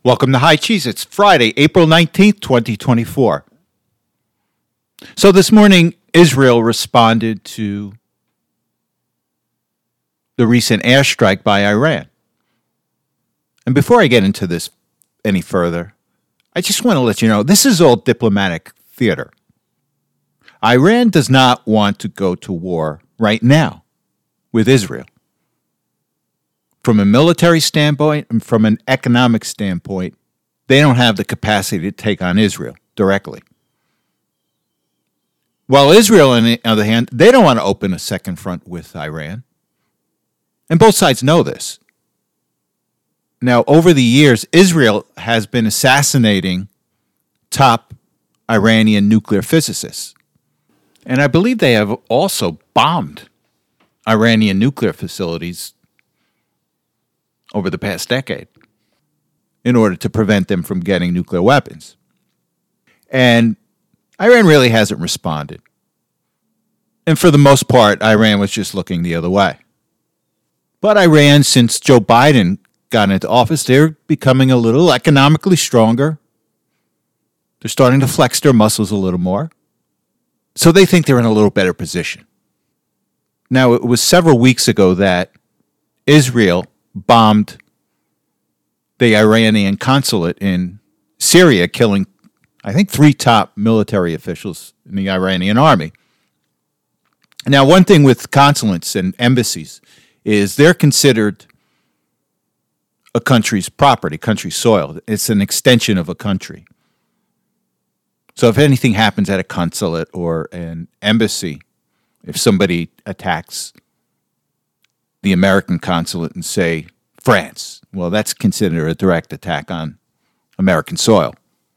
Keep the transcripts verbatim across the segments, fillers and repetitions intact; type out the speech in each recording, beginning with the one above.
Welcome to High Cheese. It's Friday, April nineteenth, twenty twenty-four. So this morning, Israel responded to the recent airstrike by Iran. And before I get into this any further, I just want to let you know, this is all diplomatic theater. Iran does not want to go to war right now with Israel. From a military standpoint and from an economic standpoint, they don't have the capacity to take on Israel directly. While Israel, on the other hand, they don't want to open a second front with Iran. And both sides know this. Now, over the years, Israel has been assassinating top Iranian nuclear physicists. And I believe they have also bombed Iranian nuclear facilities over the past decade in order to prevent them from getting nuclear weapons. And Iran really hasn't responded. And for the most part, Iran was just looking the other way. But Iran, since Joe Biden got into office, they're becoming a little economically stronger. They're starting to flex their muscles a little more. So they think they're in a little better position. Now, it was several weeks ago that Israel bombed the Iranian consulate in Syria, killing, I think, three top military officials in the Iranian army. Now, one thing with consulates and embassies is they're considered a country's property, country's soil. It's an extension of a country. So if anything happens at a consulate or an embassy, if somebody attacks the American consulate in, say, France, well, that's considered a direct attack on American soil.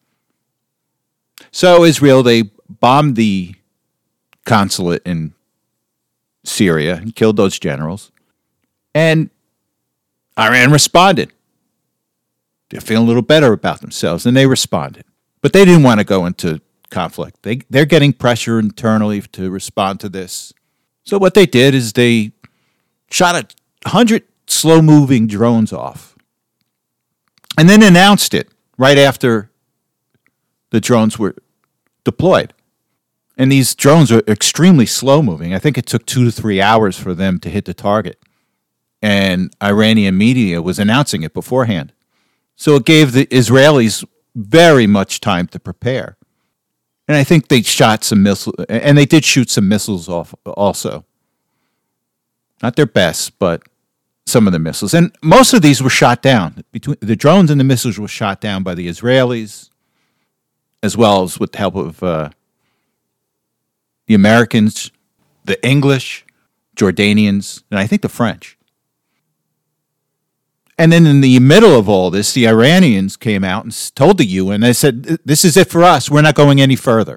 So Israel, they bombed the consulate in Syria and killed those generals. And Iran responded. They're feeling a little better about themselves, and they responded. But they didn't want to go into conflict. They, they're getting pressure internally to respond to this. So what they did is they shot a hundred slow-moving drones off and then announced it right after the drones were deployed. And these drones are extremely slow-moving. I think it took two to three hours for them to hit the target. And Iranian media was announcing it beforehand. So it gave the Israelis very much time to prepare. And I think they shot some missiles, and they did shoot some missiles off also. Not their best, but some of the missiles. And most of these were shot down. Between the drones and the missiles were shot down by the Israelis, as well as with the help of uh, the Americans, the English, Jordanians, and I think the French. And then in the middle of all this, the Iranians came out and told the U N, they said, this is it for us. We're not going any further.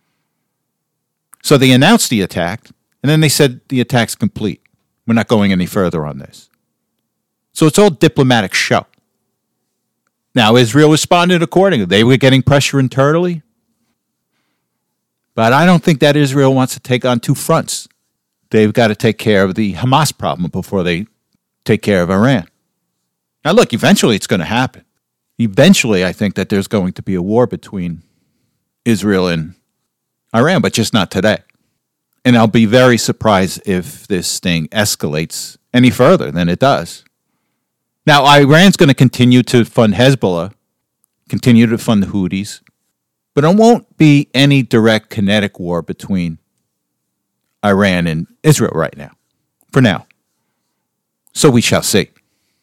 So they announced the attack, and then they said the attack's complete. We're not going any further on this. So it's all diplomatic show. Now, Israel responded accordingly. They were getting pressure internally. But I don't think that Israel wants to take on two fronts. They've got to take care of the Hamas problem before they take care of Iran. Now, look, eventually it's going to happen. Eventually, I think that there's going to be a war between Israel and Iran, but just not today. And I'll be very surprised if this thing escalates any further than it does. Now, Iran's going to continue to fund Hezbollah, continue to fund the Houthis, but it won't be any direct kinetic war between Iran and Israel right now, for now. So we shall see.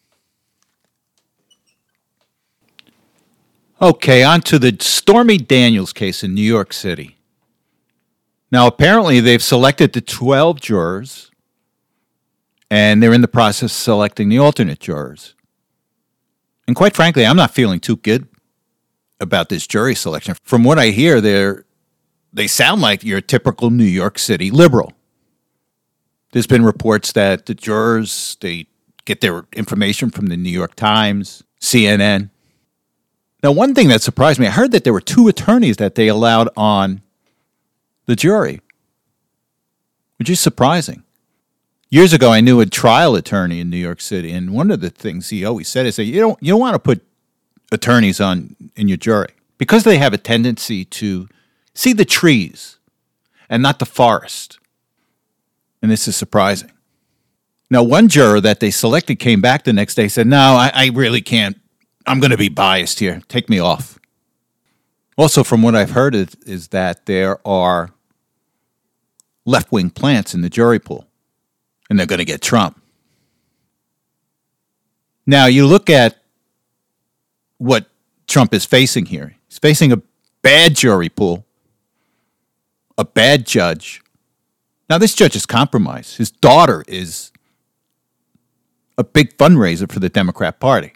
Okay, on to the Stormy Daniels case in New York City. Now, apparently they've selected the twelve jurors, and they're in the process of selecting the alternate jurors. And quite frankly, I'm not feeling too good about this jury selection. From what I hear, they're, they sound like your typical New York City liberal. There's been reports that the jurors, they get their information from the New York Times, C N N. Now, one thing that surprised me, I heard that there were two attorneys that they allowed on the jury, which is surprising. Years ago, I knew a trial attorney in New York City, and one of the things he always said is that you don't you don't want to put attorneys on in your jury because they have a tendency to see the trees and not the forest. And this is surprising. Now, one juror that they selected came back the next day and said, no, I, I really can't. I'm going to be biased here. Take me off. Also, from what I've heard is, is that there are left-wing plants in the jury pool, and they're going to get Trump. Now, you look at what Trump is facing here. He's facing a bad jury pool, a bad judge. Now, this judge is compromised. His daughter is a big fundraiser for the Democrat Party.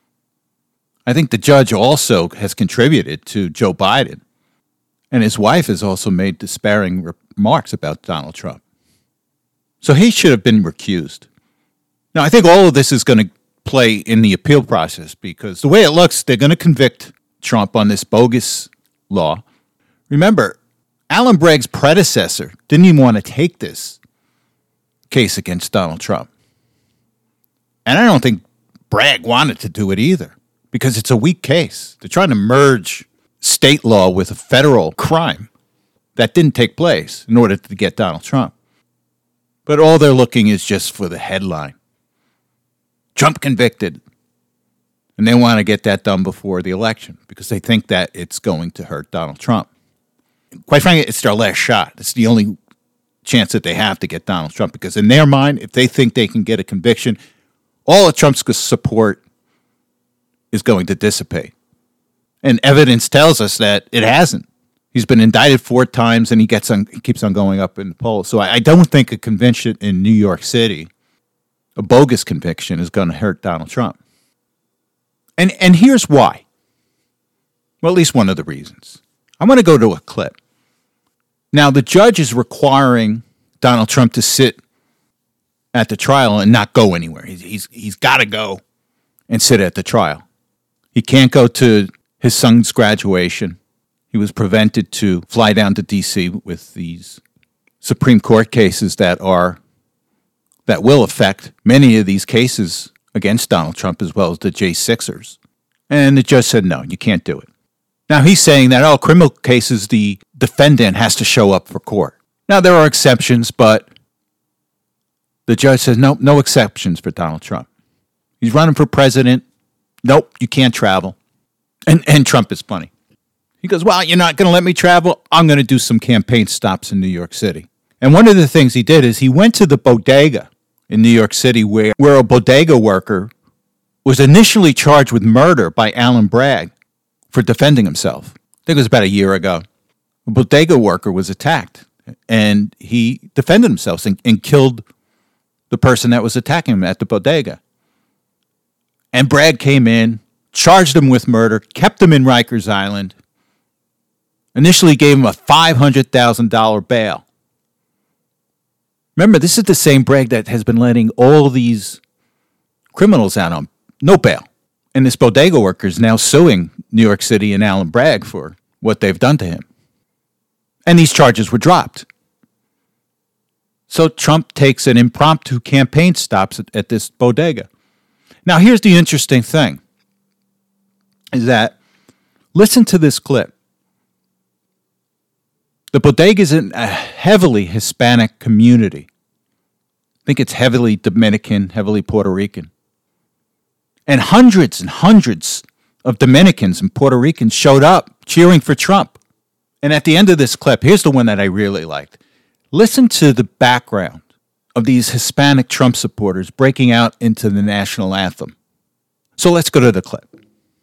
I think the judge also has contributed to Joe Biden, and his wife has also made disparaging remarks about Donald Trump. So he should have been recused. Now, I think all of this is going to play in the appeal process because the way it looks, they're going to convict Trump on this bogus law. Remember, Alan Bragg's predecessor didn't even want to take this case against Donald Trump. And I don't think Bragg wanted to do it either because it's a weak case. They're trying to merge state law with a federal crime that didn't take place in order to get Donald Trump. But all they're looking is just for the headline. Trump convicted. And they want to get that done before the election because they think that it's going to hurt Donald Trump. Quite frankly, it's their last shot. It's the only chance that they have to get Donald Trump because in their mind, if they think they can get a conviction, all of Trump's support is going to dissipate. And evidence tells us that it hasn't. He's been indicted four times and he gets on, he keeps on going up in the polls. So I, I don't think a conviction in New York City, a bogus conviction, is going to hurt Donald Trump. And and here's why. Well, at least one of the reasons. I'm going to go to a clip. Now, the judge is requiring Donald Trump to sit at the trial and not go anywhere. He's he's, he's got to go and sit at the trial. He can't go to his son's graduation. He was prevented to fly down to D C with these Supreme Court cases that are that will affect many of these cases against Donald Trump as well as the J sixers. And the judge said, no, you can't do it. Now, he's saying that, oh, criminal cases, the defendant has to show up for court. Now, there are exceptions, but the judge says, no, no exceptions for Donald Trump. He's running for president. Nope, you can't travel. And, and Trump is funny. He goes, well, you're not going to let me travel? I'm going to do some campaign stops in New York City. And one of the things he did is he went to the bodega in New York City where, where a bodega worker was initially charged with murder by Alan Bragg for defending himself. I think it was about a year ago. A bodega worker was attacked, and he defended himself and, and killed the person that was attacking him at the bodega. And Bragg came in, charged him with murder, kept him in Rikers Island, initially gave him a five hundred thousand dollars bail. Remember, this is the same Bragg that has been letting all these criminals out on no bail. And this bodega worker is now suing New York City and Alan Bragg for what they've done to him. And these charges were dropped. So Trump takes an impromptu campaign stops at, at this bodega. Now, here's the interesting thing, is that, listen to this clip. The bodega is in a heavily Hispanic community. I think it's heavily Dominican, heavily Puerto Rican. And hundreds and hundreds of Dominicans and Puerto Ricans showed up cheering for Trump. And at the end of this clip, here's the one that I really liked. Listen to the background of these Hispanic Trump supporters breaking out into the national anthem. So let's go to the clip.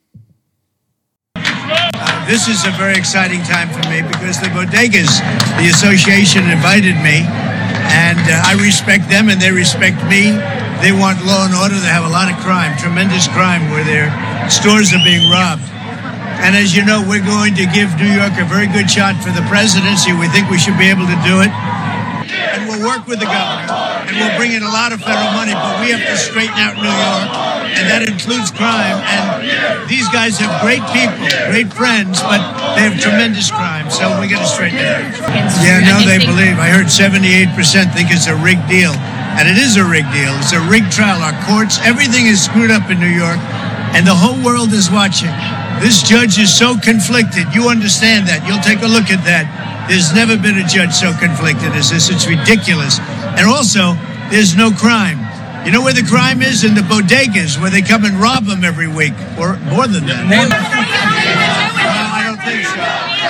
Uh, this is a very exciting time for me because the bodegas, the association invited me, and uh, I respect them and they respect me. They want law and order. They have a lot of crime, tremendous crime, where their stores are being robbed. And as you know, we're going to give New York a very good shot for the presidency. We think we should be able to do it. And we'll work with the governor. And we'll bring in a lot of federal money, but we have to straighten out New York. And that includes crime. And these guys have great people, great friends, but they have tremendous crime. So we got to straighten it out. Yeah, no, they believe. I heard seventy-eight percent think it's a rigged deal. And it is a rigged deal. It's a rigged trial. Our courts, everything is screwed up in New York. And the whole world is watching. This judge is so conflicted. You understand that. You'll take a look at that. There's never been a judge so conflicted as this. It's ridiculous. And also, there's no crime. You know where the crime is? In the bodegas, where they come and rob them every week. Or more than that. Well, I don't think so.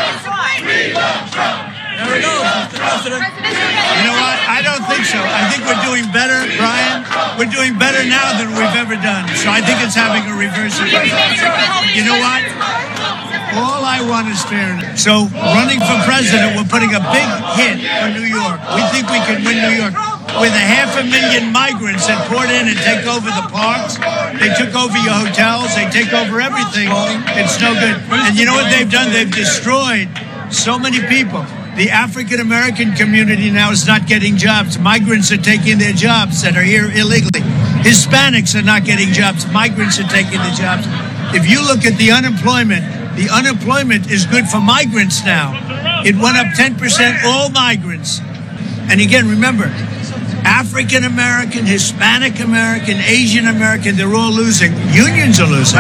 There we go, Mister President. You know what? I don't think so. I think we're doing better, Brian. We're doing better now than we've ever done. So I think it's having a reverse effect. You know what? All I want is fairness. So running for president, we're putting a big hit on New York. We think we can win New York. With a half a million migrants that poured in and take over the parks, they took over your hotels, they take over everything. It's no good. And you know what they've done? They've destroyed so many people. The African-American community now is not getting jobs. Migrants are taking their jobs that are here illegally. Hispanics are not getting jobs. Migrants are taking the jobs. If you look at the unemployment, the unemployment is good for migrants now. It went up ten percent, all migrants. And again, remember, African-American, Hispanic-American, Asian-American, they're all losing. Unions are losing.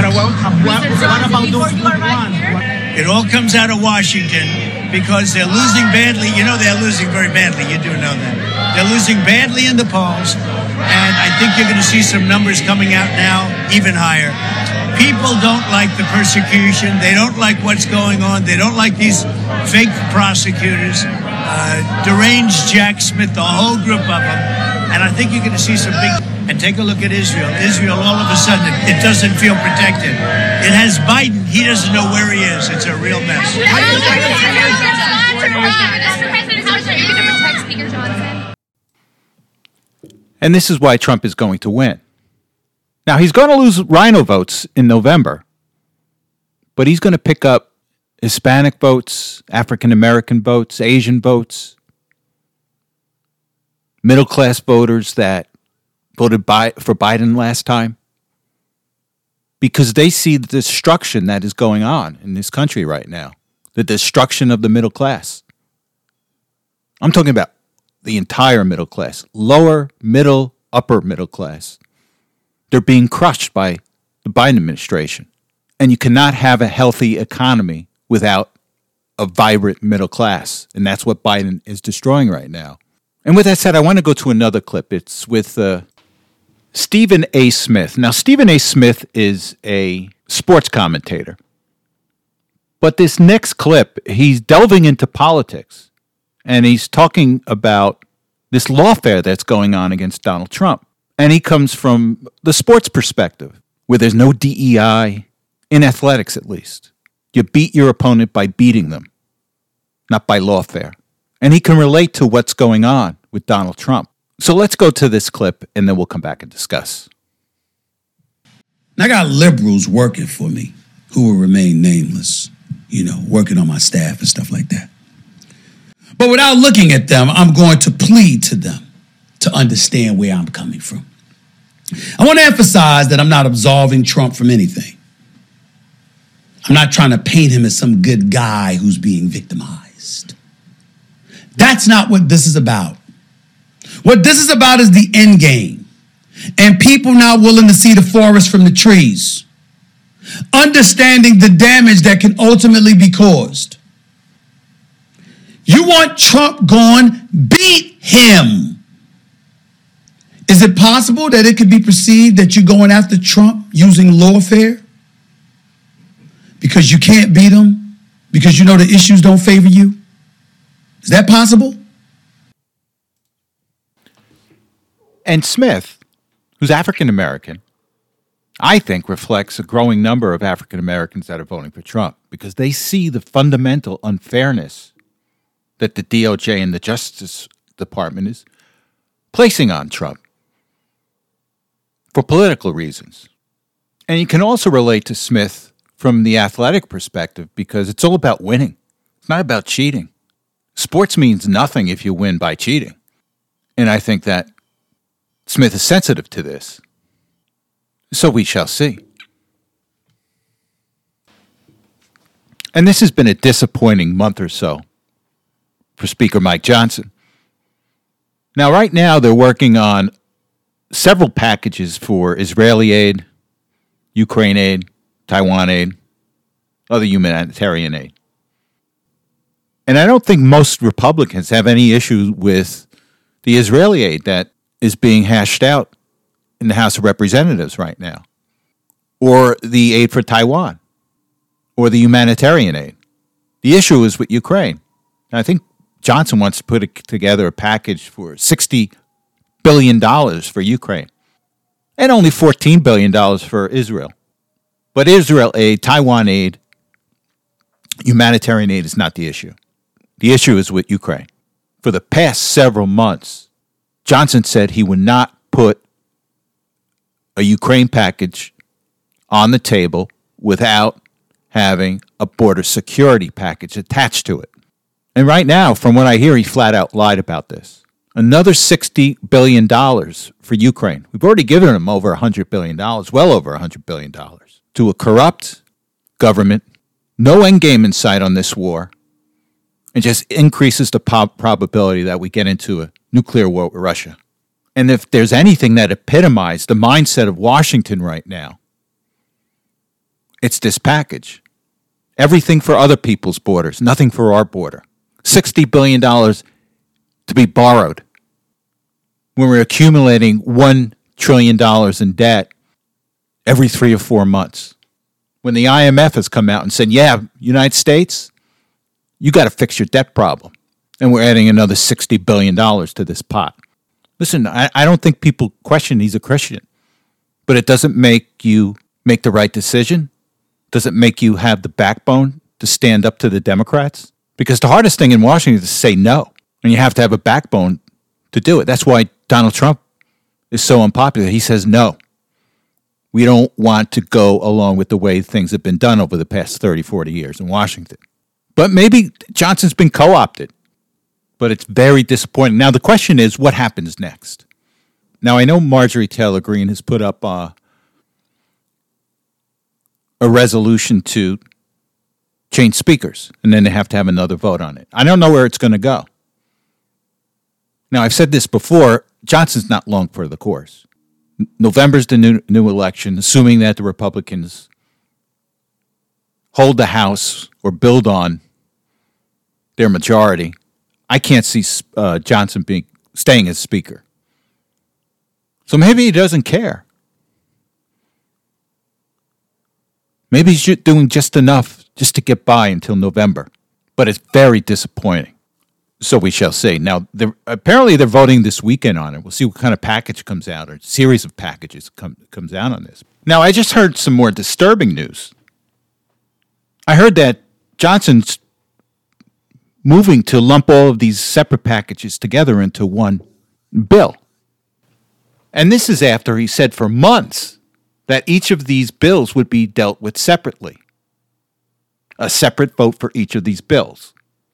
It all comes out of Washington because they're losing badly. You know they're losing very badly. You do know that. They're losing badly in the polls. And I think you're going to see some numbers coming out now even higher. People don't like the persecution. They don't like what's going on. They don't like these fake prosecutors, uh, deranged Jack Smith, the whole group of them. And I think you're going to see some big... And take a look at Israel. Israel, all of a sudden, it doesn't feel protected. It has Biden. He doesn't know where he is. It's a real mess. And this is why Trump is going to win. Now, he's going to lose rhino votes in November, but he's going to pick up Hispanic votes, African-American votes, Asian votes, middle-class voters that voted by, for Biden last time, because they see the destruction that is going on in this country right now, the destruction of the middle class. I'm talking about the entire middle class, lower, middle, upper middle class. They're being crushed by the Biden administration. And you cannot have a healthy economy without a vibrant middle class. And that's what Biden is destroying right now. And with that said, I want to go to another clip. It's with uh, Stephen A. Smith. Now, Stephen A. Smith is a sports commentator. But this next clip, he's delving into politics. And he's talking about this lawfare that's going on against Donald Trump. And he comes from the sports perspective, where there's no D E I, in athletics at least. You beat your opponent by beating them, not by lawfare. And he can relate to what's going on with Donald Trump. So let's go to this clip, and then we'll come back and discuss. I got liberals working for me who will remain nameless, you know, working on my staff and stuff like that. But without looking at them, I'm going to plead to them to understand where I'm coming from. I want to emphasize that I'm not absolving Trump from anything. I'm not trying to paint him as some good guy who's being victimized. That's not what this is about. What this is about is the end game, and people not willing to see the forest from the trees, understanding the damage that can ultimately be caused. You want Trump gone? Beat him. Is it possible that it could be perceived that you're going after Trump using lawfare because you can't beat him, because you know the issues don't favor you? Is that possible? And Smith, who's African-American, I think reflects a growing number of African-Americans that are voting for Trump because they see the fundamental unfairness that the D O J and the Justice Department is placing on Trump for political reasons. And you can also relate to Smith from the athletic perspective because it's all about winning. It's not about cheating. Sports means nothing if you win by cheating. And I think that Smith is sensitive to this. So we shall see. And this has been a disappointing month or so for Speaker Mike Johnson. Now, right now, they're working on several packages for Israeli aid, Ukraine aid, Taiwan aid, other humanitarian aid. And I don't think most Republicans have any issue with the Israeli aid that is being hashed out in the House of Representatives right now, or the aid for Taiwan, or the humanitarian aid. The issue is with Ukraine. And I think Johnson wants to put a, together a package for sixty billion dollars for Ukraine and only fourteen billion dollars for Israel. But Israel aid, Taiwan aid, humanitarian aid is not the issue. The issue is with Ukraine. For the past several months, Johnson said he would not put a Ukraine package on the table without having a border security package attached to it. And right now, from what I hear, he flat out lied about this. Another sixty billion dollars for Ukraine. We've already given them over one hundred billion dollars, well over one hundred billion dollars, to a corrupt government, no end game in sight on this war, and just increases the po- probability that we get into a nuclear war with Russia. And if there's anything that epitomized the mindset of Washington right now, it's this package. Everything for other people's borders, nothing for our border. sixty billion dollars to be borrowed when we're accumulating one trillion dollars in debt every three or four months. When the I M F has come out and said, yeah, United States, you got to fix your debt problem. And we're adding another sixty billion dollars to this pot. Listen, I, I don't think people question he's a Christian, but it doesn't make you make the right decision. Does it make you have the backbone to stand up to the Democrats? Because the hardest thing in Washington is to say no, and you have to have a backbone to do it. That's why Donald Trump is so unpopular. He says no. We don't want to go along with the way things have been done over the past thirty, forty years in Washington. But maybe Johnson's been co-opted, but it's very disappointing. Now, the question is, what happens next? Now, I know Marjorie Taylor Greene has put up uh, a resolution to change speakers, and then they have to have another vote on it. I don't know where it's going to go. Now, I've said this before, Johnson's not long for the course. November's the new, new election, assuming that the Republicans hold the House or build on their majority. I can't see uh, Johnson being staying as Speaker. So maybe he doesn't care. Maybe he's doing just enough just to get by until November. But it's very disappointing. So we shall see. Now, apparently they're voting this weekend on it. We'll see what kind of package comes out, or series of packages come, comes out on this. Now, I just heard some more disturbing news. I heard that Johnson's moving to lump all of these separate packages together into one bill. And this is after he said for months that each of these bills would be dealt with separately. A separate vote for each of these bills.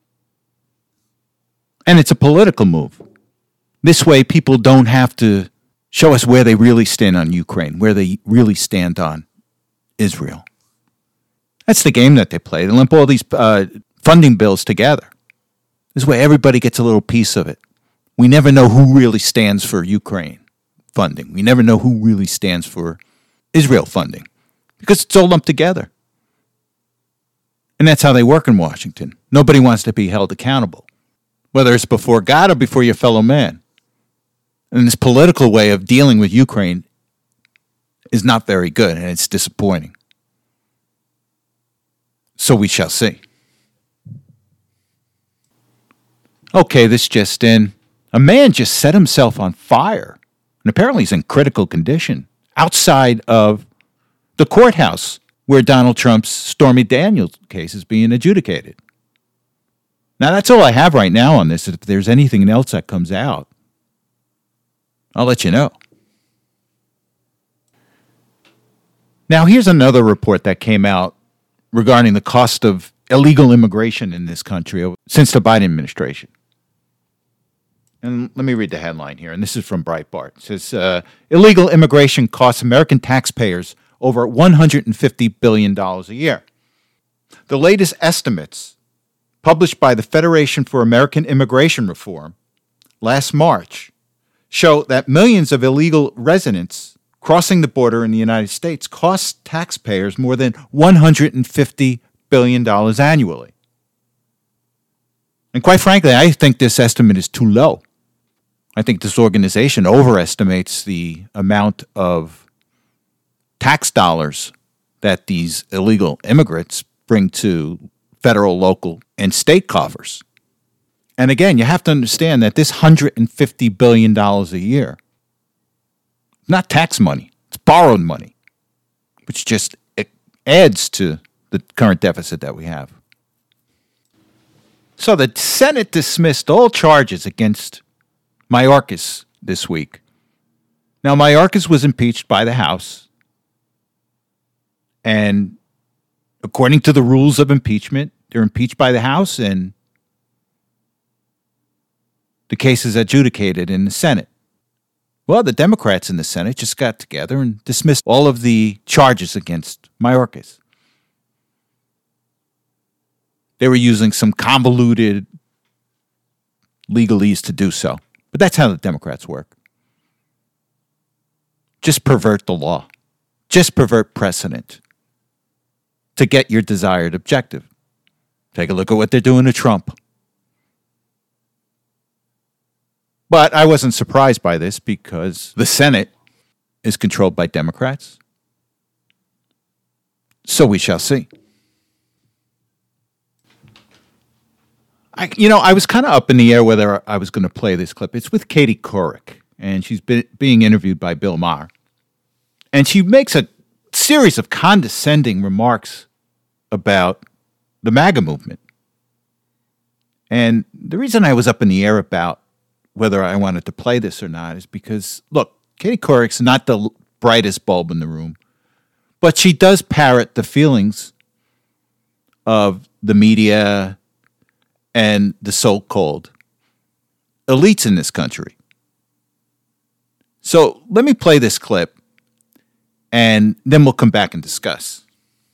And it's a political move. This way, people don't have to show us where they really stand on Ukraine, where they really stand on Israel. That's the game that they play. They lump all these uh, funding bills together. This way, everybody gets a little piece of it. We never know who really stands for Ukraine funding. We never know who really stands for Israel funding because it's all lumped together. And that's how they work in Washington. Nobody wants to be held accountable, whether it's before God or before your fellow man. And this political way of dealing with Ukraine is not very good, and it's disappointing. So we shall see. Okay, this just in. A man just set himself on fire, and apparently he's in critical condition, outside of the courthouse where Donald Trump's Stormy Daniels case is being adjudicated. Now, that's all I have right now on this. If there's anything else that comes out, I'll let you know. Now, here's another report that came out regarding the cost of illegal immigration in this country since the Biden administration. And let me read the headline here, and this is from Breitbart. It says, uh, illegal immigration costs American taxpayers over one hundred fifty billion dollars a year. The latest estimates published by the Federation for American Immigration Reform last March show that millions of illegal residents, crossing the border in the United States costs taxpayers more than one hundred fifty billion dollars annually. And quite frankly, I think this estimate is too low. I think this organization overestimates the amount of tax dollars that these illegal immigrants bring to federal, local, and state coffers. And again, you have to understand that this one hundred fifty billion dollars a year, not tax money, it's borrowed money, which just it adds to the current deficit that we have. So the Senate dismissed all charges against Mayorkas this week. Now, Mayorkas was impeached by the House, and according to the rules of impeachment, they're impeached by the House, and the case is adjudicated in the Senate. Well, the Democrats in the Senate just got together and dismissed all of the charges against Mayorkas. They were using some convoluted legalese to do so. But that's how the Democrats work. Just pervert the law. Just pervert precedent to get your desired objective. Take a look at what they're doing to Trump. But I wasn't surprised by this because the Senate is controlled by Democrats. So we shall see. I, you know, I was kind of up in the air whether I was going to play this clip. It's with Katie Couric, and she's been, being interviewed by Bill Maher. And she makes a series of condescending remarks about the MAGA movement. And the reason I was up in the air about whether I wanted to play this or not is because, look, Katie Couric's not the brightest bulb in the room, but she does parrot the feelings of the media and the so-called elites in this country. So let me play this clip, and then we'll come back and discuss.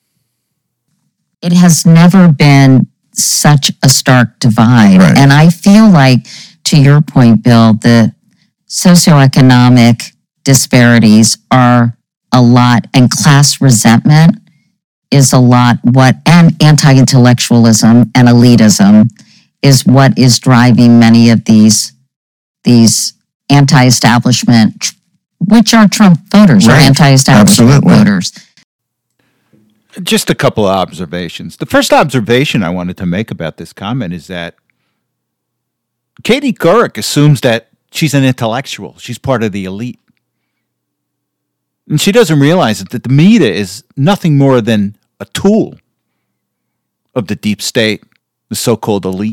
It has never been such a stark divide. Right. And I feel like, to your point, Bill, the socioeconomic disparities are a lot, and class resentment is a lot what, and anti-intellectualism and elitism is what is driving many of these these anti-establishment, which are Trump voters, Right. or anti-establishment Absolutely. voters. Just a couple of observations. The first observation I wanted to make about this comment is that Katie Couric assumes that she's an intellectual. She's part of the elite. And she doesn't realize that the media is nothing more than a tool of the deep state, the so-called elites.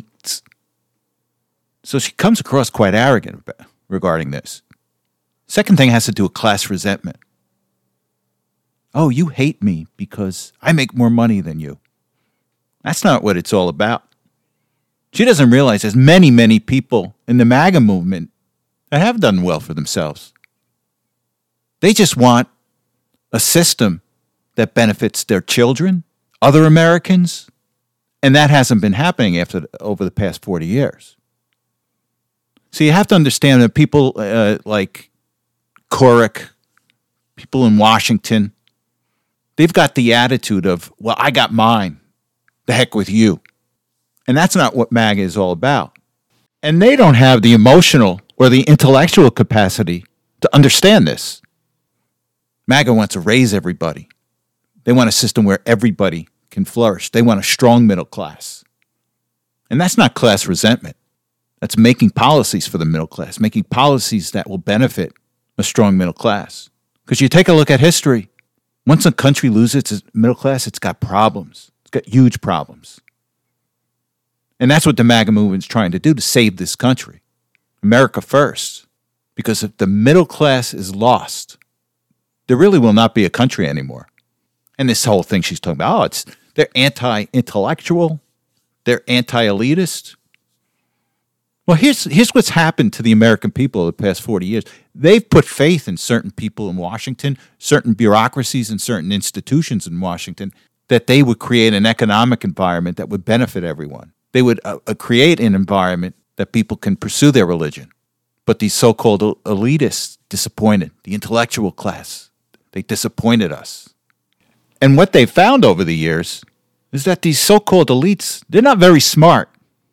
So she comes across quite arrogant about, regarding this. Second thing has to do with class resentment. Oh, you hate me because I make more money than you. That's not what it's all about. She doesn't realize there's many, many people in the MAGA movement that have done well for themselves. They just want a system that benefits their children, other Americans, and that hasn't been happening after over the past forty years. So you have to understand that people uh, like Couric, people in Washington, they've got the attitude of, well, I got mine. The heck with you. And that's not what MAGA is all about. And they don't have the emotional or the intellectual capacity to understand this. MAGA wants to raise everybody. They want a system where everybody can flourish. They want a strong middle class. And that's not class resentment. That's making policies for the middle class, making policies that will benefit a strong middle class. Because you take a look at history. Once a country loses its middle class, it's got problems. It's got huge problems. And that's what the MAGA movement's trying to do, to save this country. America first. Because if the middle class is lost, there really will not be a country anymore. And this whole thing she's talking about, oh, it's they're anti-intellectual, they're anti-elitist. Well, here's here's what's happened to the American people over the past forty years. They've put faith in certain people in Washington, certain bureaucracies and certain institutions in Washington, that they would create an economic environment that would benefit everyone. They would uh, uh, create an environment that people can pursue their religion. But these so-called elitists disappointed. The intellectual class, they disappointed us. And what they found over the years is that these so-called elites, they're not very smart.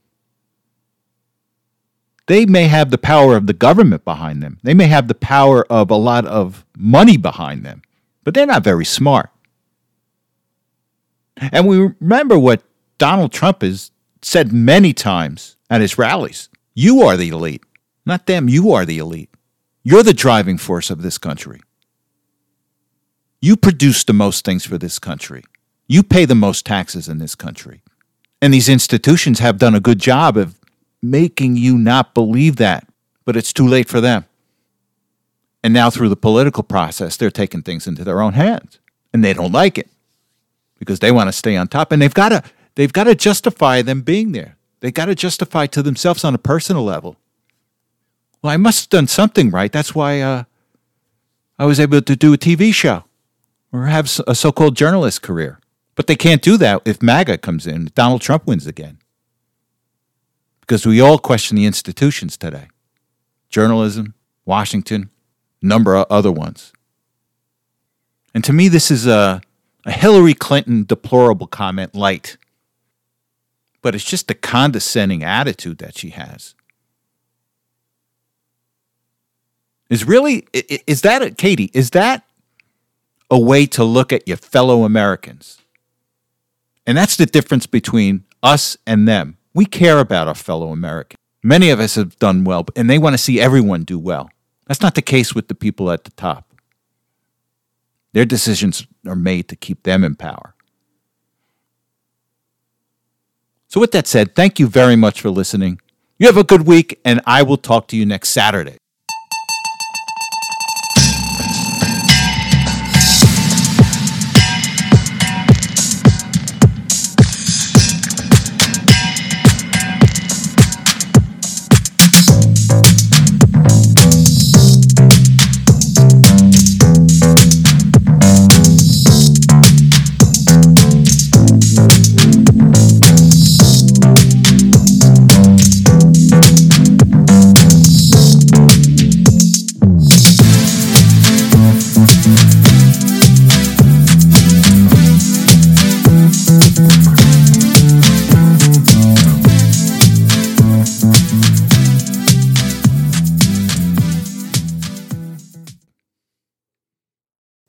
They may have the power of the government behind them. They may have the power of a lot of money behind them, but they're not very smart. And we remember what Donald Trump has said many times at his rallies. You are the elite, not them. You are the elite. You're the driving force of this country. You produce the most things for this country. You pay the most taxes in this country. And these institutions have done a good job of making you not believe that, but it's too late for them. And now through the political process, they're taking things into their own hands, and they don't like it because they want to stay on top, and they've got to they've got to justify them being there. They've got to justify to themselves on a personal level. Well, I must have done something right. That's why uh, I was able to do a T V show or have a so-called journalist career. But they can't do that if MAGA comes in, if Donald Trump wins again. Because we all question the institutions today. Journalism, Washington, a number of other ones. And to me, this is a, a Hillary Clinton deplorable comment light. But it's just the condescending attitude that she has. Is really, is that, a, Katie, is that a way to look at your fellow Americans? And that's the difference between us and them. We care about our fellow Americans. Many of us have done well, and they want to see everyone do well. That's not the case with the people at the top. Their decisions are made to keep them in power. So with that said, thank you very much for listening. You have a good week, and I will talk to you next Saturday.